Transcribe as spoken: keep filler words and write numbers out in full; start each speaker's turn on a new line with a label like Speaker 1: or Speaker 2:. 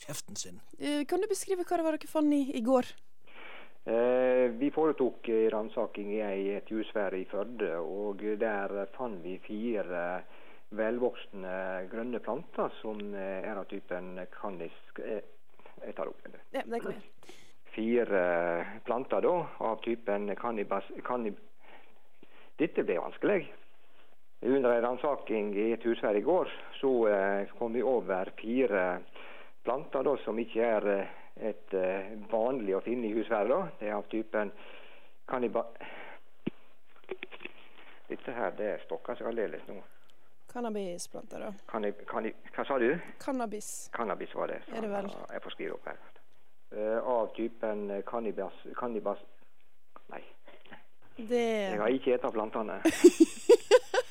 Speaker 1: kjeften sin.
Speaker 2: Eh, kan du beskrive hva det var dere fant i, i går?
Speaker 3: Eh, vi foretok ransaking i et husvær i Førde, og der fant vi fire velvoksne grønne planter som er av typen canis... Eh, jeg tar opp det.
Speaker 2: Ja, det kan vi.
Speaker 3: Fire planter da, av typen cannabis... Cannib... Dette ble vanskelig. Under en ransaking i et husvær i går, så eh, kom vi over fire planter da, som ikke er eh, et eh, vanlig å finne i husvær da. Det er av typen canniba... Dette her, det stokker seg aldeles nå.
Speaker 2: Cannabisplanter da.
Speaker 3: Cannib... Canni... Hva sa du?
Speaker 2: Cannabis.
Speaker 3: Cannabis var det.
Speaker 2: Er det vel?
Speaker 3: Ja, jeg får skrive opp her. Uh, av typen cannabis... Cannabis... Nei.
Speaker 2: Det...
Speaker 3: Jeg har ikke etter plantene.